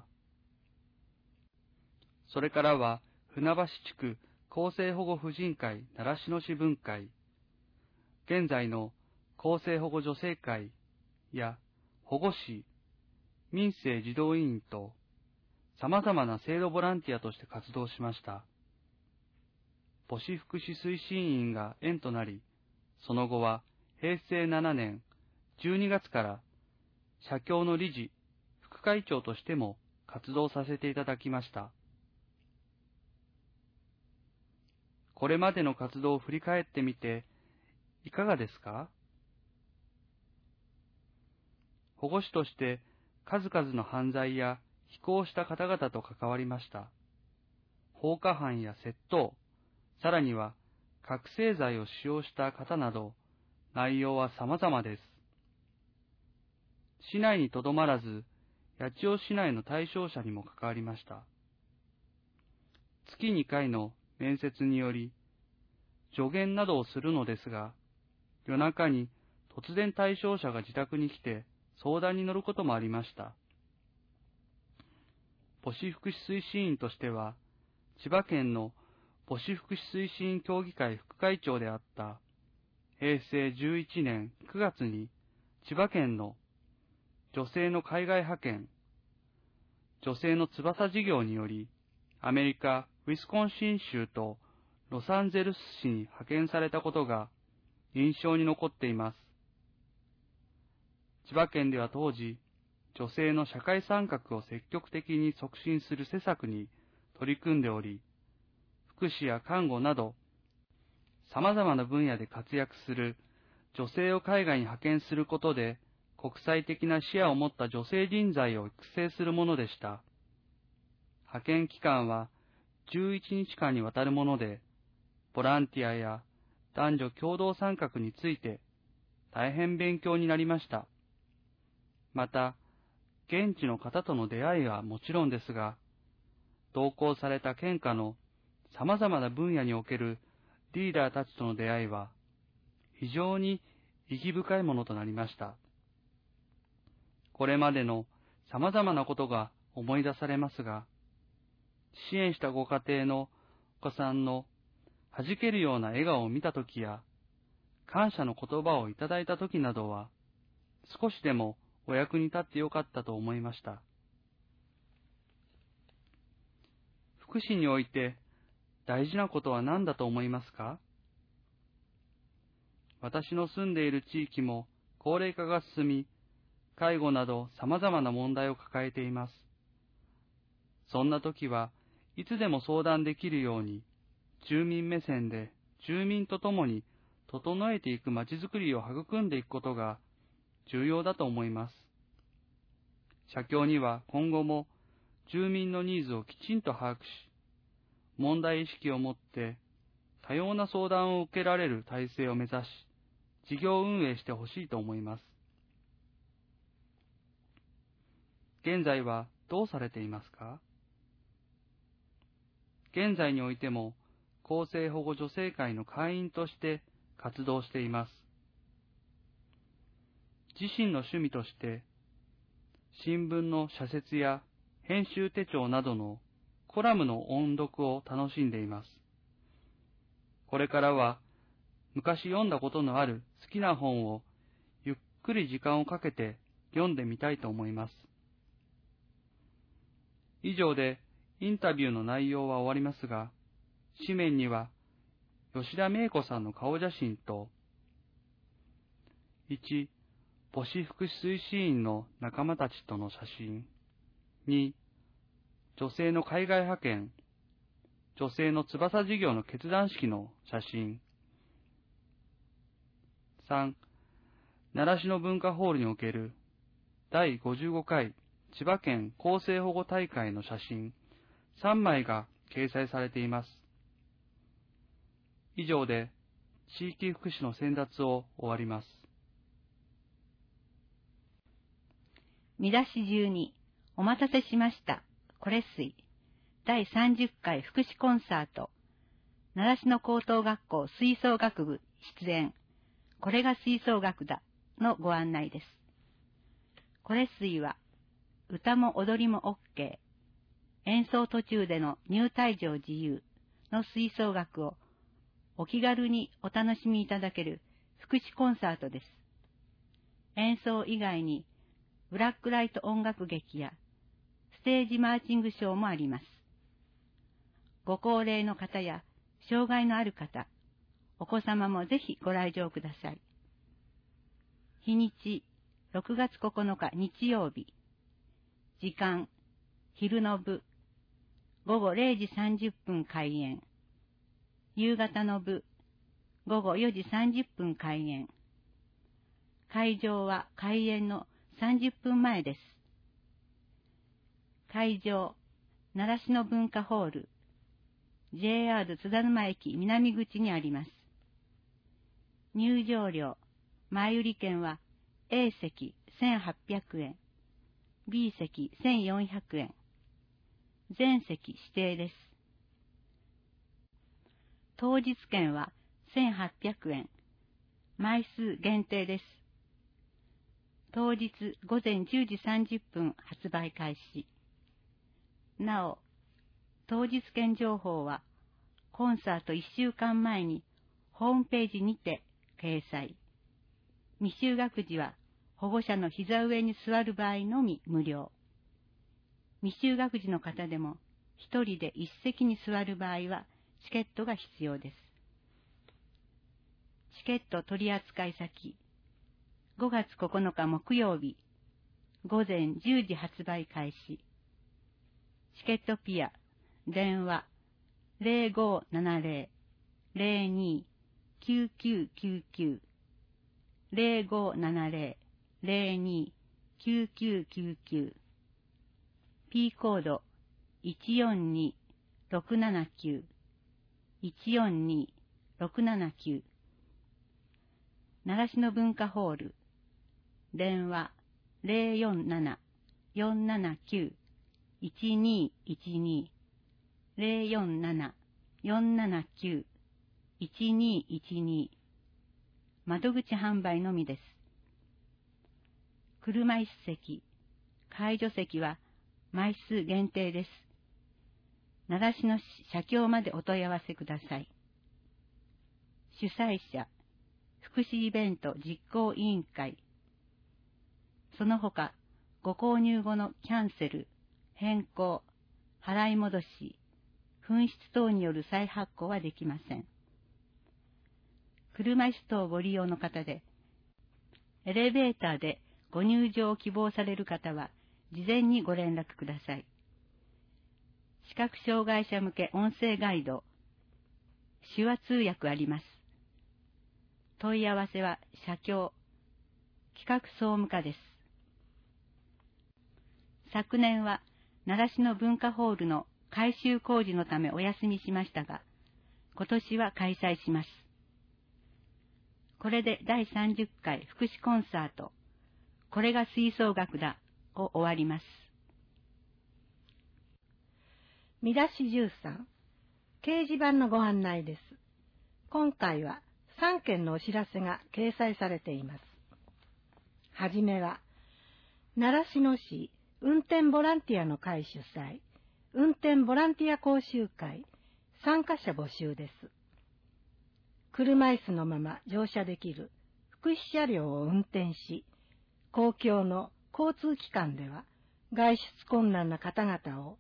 それからは船橋地区厚生保護婦人会習志野市分会、現在の厚生保護女性会や保護士、民生児童委員と様々な制度ボランティアとして活動しました。母子福祉推進員が縁となり、その後はへいせいななねんじゅうにがつから社協の理事、副会長としても活動させていただきました。これまでの活動を振り返ってみていかがですか？保護司として数々の犯罪や非行した方々と関わりました。放火犯や窃盗、さらには覚醒剤を使用した方など、内容は様々です。市内にとどまらず、八千代市内の対象者にも関わりました。月にかいの面接により、助言などをするのですが、夜中に突然対象者が自宅に来て相談に乗ることもありました。母子福祉推進員としては、千葉県の母子福祉推進協議会副会長であったへいせいじゅういちねんくがつに千葉県の女性の海外派遣、女性の翼事業により、アメリカ・ウィスコンシン州とロサンゼルス市に派遣されたことが印象に残っています。千葉県では当時、女性の社会参画を積極的に促進する施策に取り組んでおり、福祉や看護など、様々な分野で活躍する女性を海外に派遣することで、国際的な視野を持った女性人材を育成するものでした。派遣期間はじゅういちにちかんにわたるもので、ボランティアや男女共同参画について大変勉強になりました。また、現地の方との出会いはもちろんですが、同行された県下の様々な分野におけるリーダーたちとの出会いは、非常に意義深いものとなりました。これまでの様々なことが思い出されますが、支援したご家庭のお子さんの弾けるような笑顔を見たときや、感謝の言葉をいただいたときなどは、少しでもお役に立ってよかったと思いました。福祉において大事なことは何だと思いますか？私の住んでいる地域も高齢化が進み、介護など様々な問題を抱えています。そんな時はいつでも相談できるように、住民目線で住民と共に整えていくまちづくりを育んでいくことが重要だと思います。社協には今後も住民のニーズをきちんと把握し、問題意識を持って多様な相談を受けられる体制を目指し、事業運営してほしいと思います。現在はどうされていますか？現在においても厚生保護女性会の会員として活動しています。自身の趣味として新聞の社説や編集手帳などのコラムの音読を楽しんでいます。これからは昔読んだことのある好きな本をゆっくり時間をかけて読んでみたいと思います。以上でインタビューの内容は終わりますが、紙面には吉田芽子さんの顔写真と、いち、母子福祉推進員の仲間たちとの写真、に、女性の海外派遣、女性の翼事業の決断式の写真、さん、習志野文化ホールにおけるだいごじゅうごかい千葉県厚生保護大会の写真さんまいが掲載されています。以上で地域福祉の宣達を終わります。 見出しじゅうに、お待たせしました。これ水。だいさんじゅっかい福祉コンサート。習志野高等学校吹奏楽部出演。これが吹奏楽だ。のご案内です。これ水は、歌も踊りも OK。演奏途中での入退場自由の吹奏楽をお気軽にお楽しみいただける福祉コンサートです。演奏以外にブラックライト音楽劇やステージマーチングショーもあります。ご高齢の方や障害のある方、お子様もぜひご来場ください。日にちろくがつここのか日曜日。時間昼の部。ごごれいじさんじゅっぷん開演。夕方の部。ごごよじさんじゅっぷん開演。会場は開演のさんじゅっぷんまえです。会場、習志野文化ホール、ジェイアール 津田沼駅南口にあります。入場料、前売り券は A 席せんはっぴゃくえん、B 席せんよんひゃくえん、全席指定です。当日券はせんはっぴゃくえん、枚数限定です。当日ごぜんじゅうじさんじゅっぷん発売開始。なお、当日券情報はコンサートいっしゅうかんまえにホームページにて掲載。未就学児は保護者の膝上に座る場合のみ無料。未就学児の方でも一人で一席に座る場合はチケットが必要です。チケット取扱先、ごがつここのか木曜日、ごぜんじゅうじ発売開始。チケットピア、電話、ゼロごーななゼロ ゼロにーきゅうきゅうきゅうきゅう、ゼロごーななゼロ ゼロにーきゅうきゅうきゅうきゅう、P コードいちよんにろくななきゅう、いちよんにろくななきゅう、習志野文化ホール、電話ゼロよんなな よんななきゅう いちにーいちにー、ゼロよんなな よんななきゅう いちにーいちにー、窓口販売のみです。車椅子席、介助席は枚数限定です。習志野市社協までお問い合わせください。主催者、福祉イベント実行委員会。その他、ご購入後のキャンセル、変更、払い戻し、紛失等による再発行はできません。車椅子等をご利用の方で、エレベーターでご入場を希望される方は、事前にご連絡ください。視覚障害者向け音声ガイド、手話通訳あります。問い合わせは社協、企画総務課です。昨年は習志野文化ホールの改修工事のためお休みしましたが、今年は開催します。これでだいさんじゅっかい福祉コンサート、これが吹奏楽だを終わります。 見出しじゅうさん、掲示板のご案内です。今回はさんけんのお知らせが掲載されています。はじめは、習志野市運転ボランティアの会主催、運転ボランティア講習会、参加者募集です。車椅子のまま乗車できる福祉車両を運転し、公共の交通機関では外出困難な方々を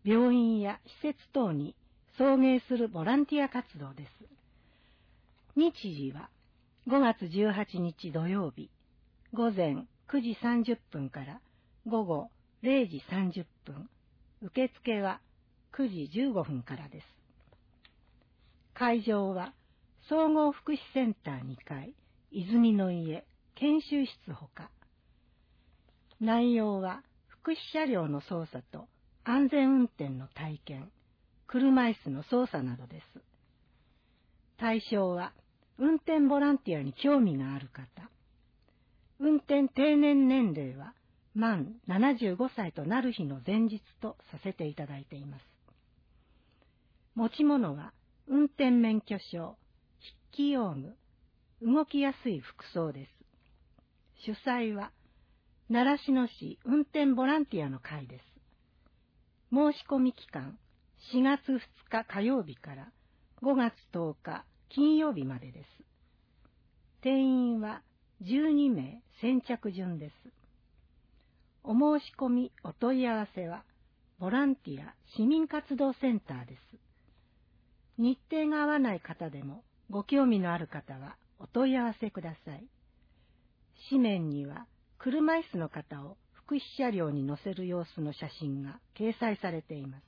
病院や施設等に送迎するボランティア活動です。日時はごがつじゅうはちにち土曜日、午前くじさんじゅっぷんから午後れいじさんじゅっぷん、受付はくじじゅうごふんからです。会場は総合福祉センターにかい、泉の家研修室ほか。内容は福祉車両の操作と安全運転の体験、車椅子の操作などです。対象は運転ボランティアに興味がある方。運転定年年齢は満ななじゅうごさいとなる日の前日とさせていただいています。持ち物は運転免許証、筆記用具、動きやすい服装です。主催は習志野市運転ボランティアの会です。申し込み期間しがつふつか火曜日からごがつとおか金曜日までです。定員はじゅうにめい先着順です。お申し込みお問い合わせはボランティア市民活動センターです。日程が合わない方でもご興味のある方はお問い合わせください。紙面には車椅子の方を福祉車両に乗せる様子の写真が掲載されています。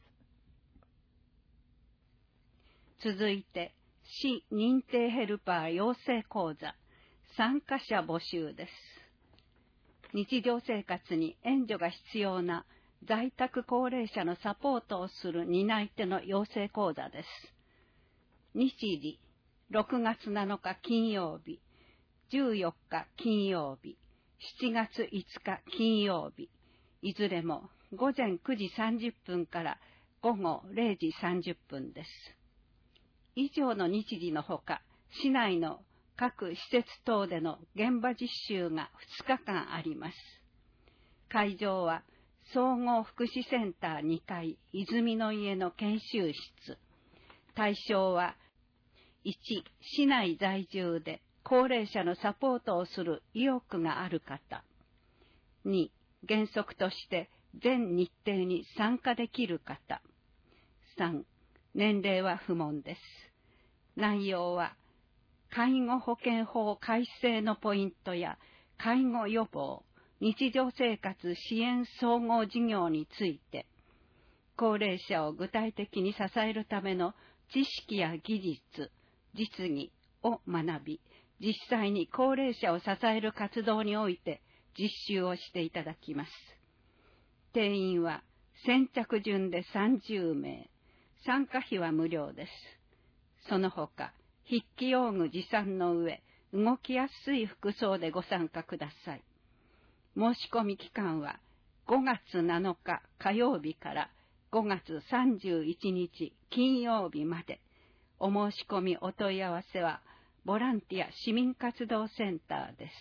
続いて、市認定ヘルパー養成講座参加者募集です。日常生活に援助が必要な在宅高齢者のサポートをする担い手の養成講座です。日時、ろくがつなのか金曜日、じゅうよっか金曜日、しちがついつか金曜日、いずれもごぜんくじさんじゅっぷんからごごれいじさんじゅっぷんです。以上の日時のほか、市内の各施設等での現場実習がふつかかんあります。会場は総合福祉センターにかい泉の家の研修室。対象はいち市内在住で高齢者のサポートをする意欲がある方。に原則として全日程に参加できる方。さん年齢は不問です。内容は介護保険法改正のポイントや介護予防、日常生活支援総合事業について、高齢者を具体的に支えるための知識や技術、実技を学び、実際に高齢者を支える活動において実習をしていただきます。定員は先着順でさんじゅうめい、参加費は無料です。その他、筆記用具持参の上、動きやすい服装でご参加ください。申し込み期間はごがつなのか火曜日からごがつさんじゅういちにち金曜日まで。お申し込みお問い合わせはボランティア市民活動センターです。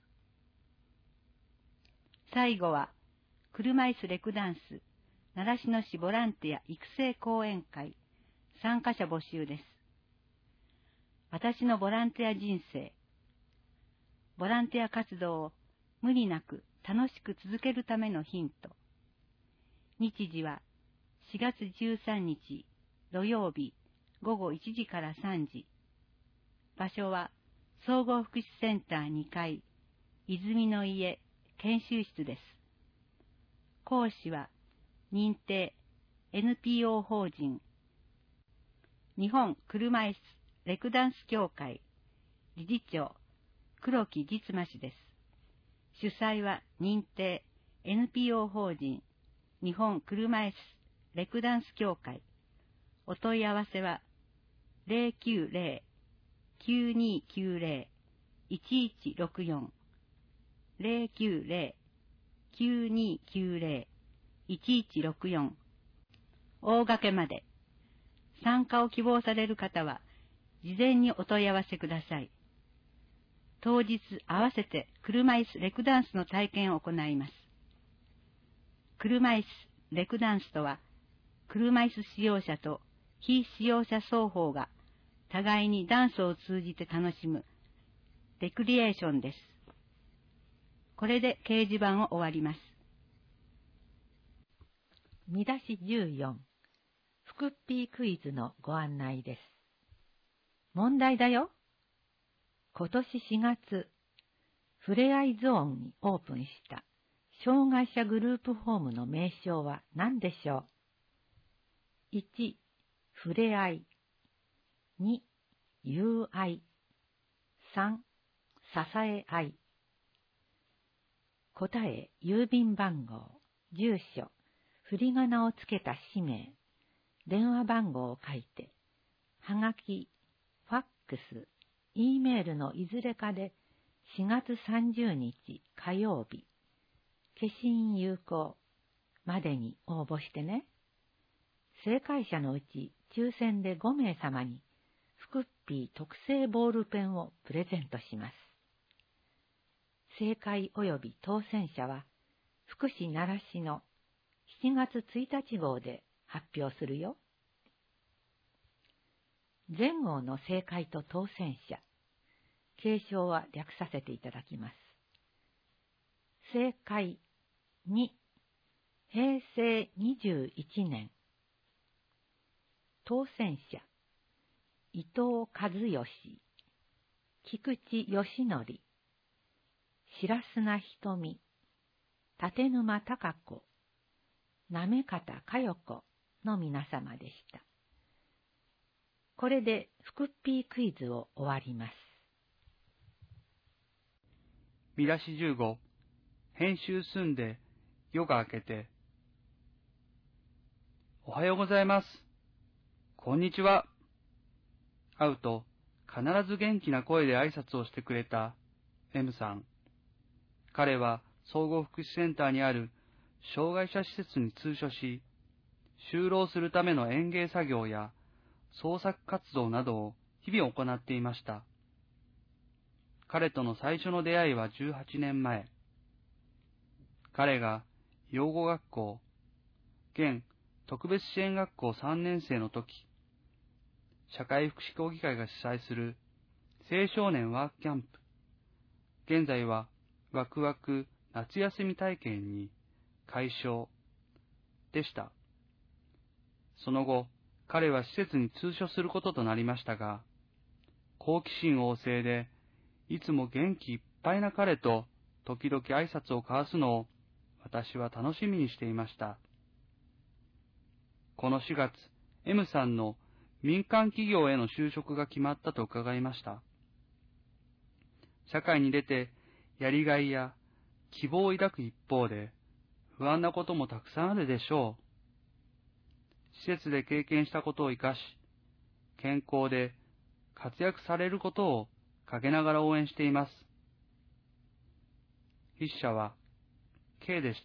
最後は車椅子レクダンス習志野市ボランティア育成講演会参加者募集です。私のボランティア人生。ボランティア活動を無理なく楽しく続けるためのヒント。日時はしがつじゅうさんにち土曜日ごごいちじからさんじ。場所は総合福祉センターにかい泉の家研修室です。講師は認定 エヌピーオー 法人日本車椅子レクダンス協会理事長黒木実馬氏です。主催は認定 エヌピーオー 法人日本車椅子レクダンス協会。お問い合わせはゼロきゅうゼロ きゅうにきゅうゼロ いちいちろくよん ゼロきゅうゼロ きゅうにきゅうゼロ いちいちろくよん大掛けまで。参加を希望される方は事前にお問い合わせください。当日合わせて車椅子レクダンスの体験を行います。車椅子レクダンスとは、車椅子使用者と非使用者双方が互いにダンスを通じて楽しむレクリエーションです。これで掲示板を終わります。 見出しじゅうよん。 クッピークイズのご案内です。問題だよ。今年しがつ、ふれあいゾーンにオープンした障害者グループホームの名称は何でしょう？いち、ふれあい。に、友愛。さん、支え合い。答え、郵便番号、住所、振り仮名をつけた氏名、電話番号を書いて、はがき、ファックス、Eメールのいずれかでしがつさんじゅうにち火曜日、消印有効までに応募してね。正解者のうち抽選でごめいさまにフクッピー特製ボールペンをプレゼントします。正解及び当選者は福祉奈良市のしちがつついたち号で発表するよ。全号の正解と当選者、継承は略させていただきます。正解に、へいせいにじゅういちねん。当選者、伊藤和義、菊池義則、白砂瞳、立沼貴子、行方佳代子の皆様でした。これでフクッピークイズを終わります。 見出しじゅうご、編集済んで夜が明けて。おはようございます。こんにちは。会うと必ず元気な声で挨拶をしてくれた M さん。彼は総合福祉センターにある障害者施設に通所し、就労するための園芸作業や創作活動などを日々行っていました。彼との最初の出会いはじゅうはちねんまえ。彼が養護学校、現特別支援学校さんねんせいの時、社会福祉協議会が主催する青少年ワークキャンプ、現在はワクワク夏休み体験に解消でした。その後、彼は施設に通所することとなりましたが、好奇心旺盛で、いつも元気いっぱいな彼と時々挨拶を交わすのを私は楽しみにしていました。このしがつ、M さんの民間企業への就職が決まったと伺いました。社会に出てやりがいや希望を抱く一方で、不安なこともたくさんあるでしょう。施設で経験したことを生かし、健康で活躍されることを陰ながら応援しています。筆者は K でした。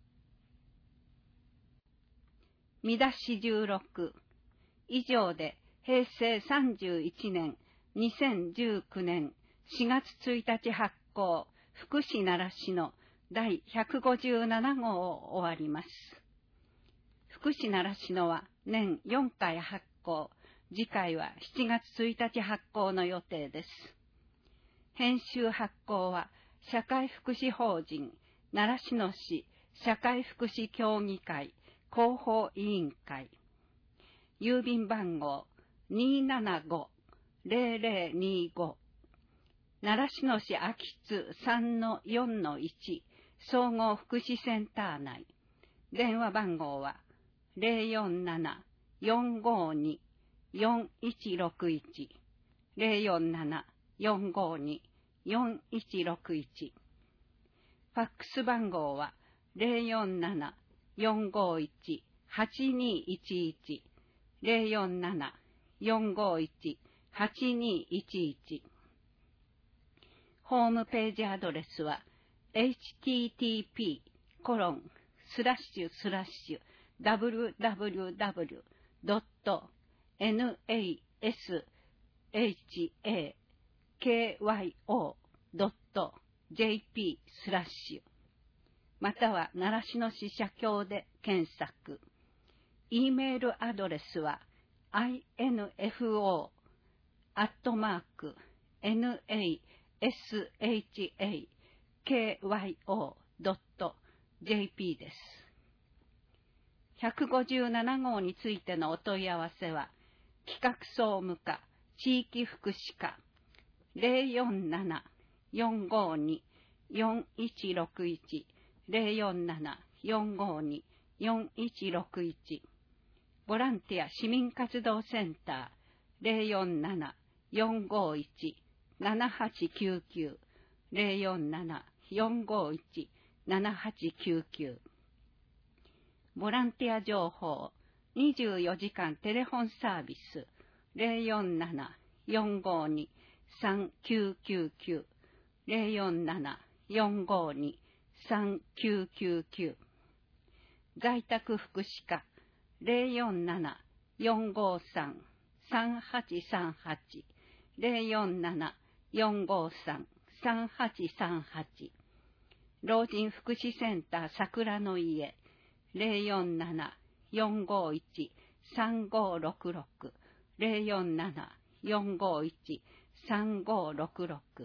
見出しじゅうろく。以上でへいせいさんじゅういちねん、にせんじゅうきゅうねんしがつついたち発行、福祉奈良市のだいひゃくごじゅうななごうを終わります。福祉奈良市のは年よんかい発行、次回はしちがつついたち発行の予定です。編集発行は社会福祉法人奈良市の市社会福祉協議会広報委員会、郵便番号 にーななごーぜろぜろにーご、奈良市の市空き津 さんのよんのいち 総合福祉センター内、電話番号はゼロよんななーよんごーにーよんいちろくいち、ゼロよんななーよんごーにーよんいちろくいち、ファックス番号はゼロよんななーよんごーいちはちにーいちいち、ゼロよんななーよんごーいちはちにーいちいち。ホームページアドレスは エイチティーティーピーコロンスラッシュスラッシュダブリューダブリューダブリュードットナショドットジェーピースラッシュ、または奈良市の支社協で検索。E メールアドレスは アイエヌエフオー アットマーク ナショドットジェーピー です。 ひゃくごじゅうななごうについてのお問い合わせは、企画総務課、地域福祉課、ゼロよんなな よんごに よんいちろくいち、ゼロよんなな よんごに よんいちろくいち、ボランティア市民活動センター、ゼロよんなな よんごいち ななはちきゅうきゅう、ゼロよんなな よんごいち ななはちきゅうきゅう。ボランティア情報、にじゅうよじかんテレフォンサービス、ゼロよんなな よんごに さんきゅうきゅうきゅう、ゼロよんなな よんごに さんきゅうきゅうきゅう。在宅福祉課、ゼロよんなな よんごさん さんはちさんはち、ゼロよんなな よんごさん さんはちさんはち。老人福祉センター桜の家、ゼロよんなな よんごいち さんごろくろく、ゼロよんなな よんごいち さんごろくろく。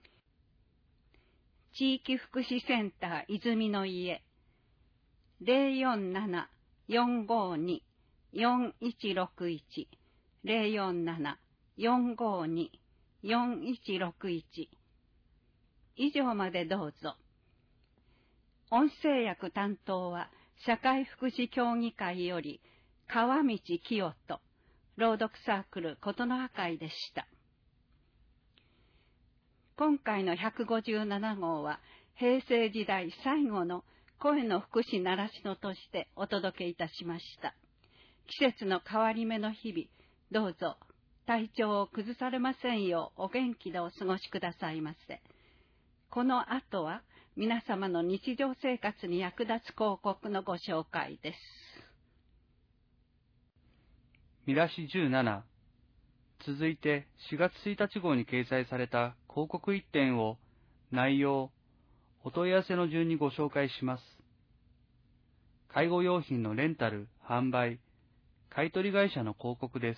地域福祉センター泉の家、ゼロよんなな よんごに よんいちろくいち、ゼロよんなな よんごに よんいちろくいち。以上までどうぞ。音声訳担当は社会福祉協議会より川道清人、朗読サークル琴の葉会でした。今回のひゃくごじゅうななごうは平成時代最後の声の福祉習志野としてお届けいたしました。季節の変わり目の日々、どうぞ体調を崩されませんようお元気でお過ごしくださいませ。この後は皆様の日常生活に役立つ広告のご紹介です。 見出しじゅうなな。続いてしがつついたち号に掲載された広告いってんを内容、お問い合わせの順にご紹介します。介護用品のレンタル、販売、買取会社の広告です。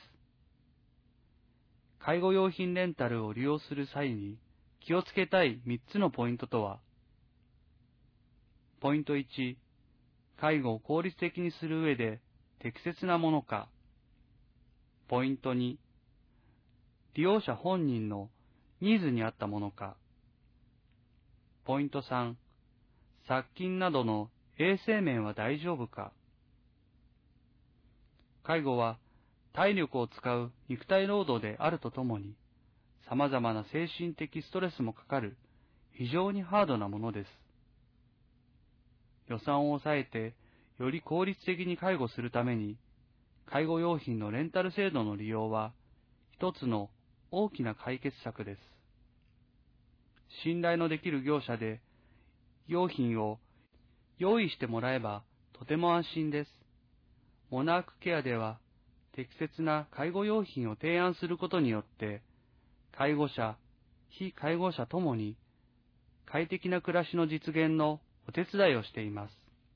介護用品レンタルを利用する際に気をつけたいみっつのポイントとは。ポイントいち、介護を効率的にする上で適切なものか。ポイントに、利用者本人のニーズに合ったものか。ポイントさん、殺菌などの衛生面は大丈夫か。介護は体力を使う肉体労働であるとともに、様々な精神的ストレスもかかる非常にハードなものです。予算を抑えてより効率的に介護するために、介護用品のレンタル制度の利用は一つの大きな解決策です。信頼のできる業者で用品を用意してもらえばとても安心です。モナークケアでは適切な介護用品を提案することによって、介護者、非介護者ともに快適な暮らしの実現のお手伝いをしています。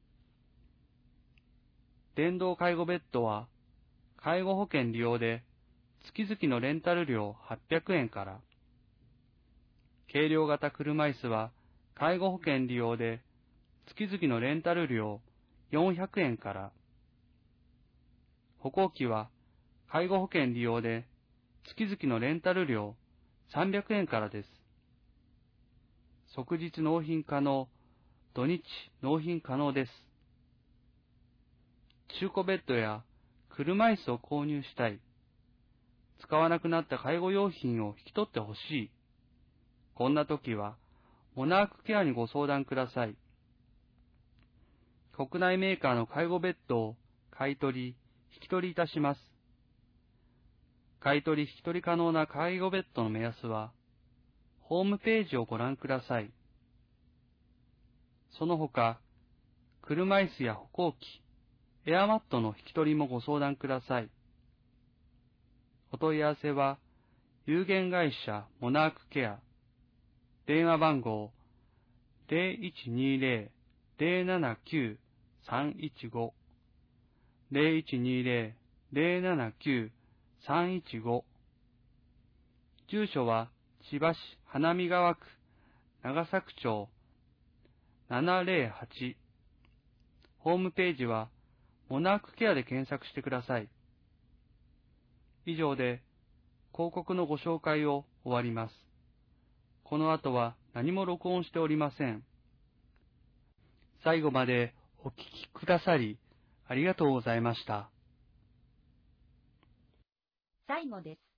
電動介護ベッドは介護保険利用で月々のレンタル料はっぴゃくえんから、軽量型車椅子は介護保険利用で月々のレンタル料よんひゃくえんから、歩行器は介護保険利用で月々のレンタル料さんびゃくえんからです。即日納品可能、土日納品可能です。中古ベッドや車椅子を購入したい。使わなくなった介護用品を引き取ってほしい。こんな時は、モナークケアにご相談ください。国内メーカーの介護ベッドを買い取り、引き取りいたします。買い取り引き取り可能な介護ベッドの目安は、ホームページをご覧ください。その他、車椅子や歩行器、エアマットの引き取りもご相談ください。お問い合わせは、有限会社モナークケア、電話番号 ゼロいちにゼロ ゼロななきゅう さんいちご ゼロいちにゼロ ゼロななきゅう さんいちご。住所は千葉市花見川区長作町ななぜろはち。ホームページはモナークケアで検索してください。以上で広告のご紹介を終わります。この後は何も録音しておりません。最後までお聞きくださりありがとうございました。 最後です。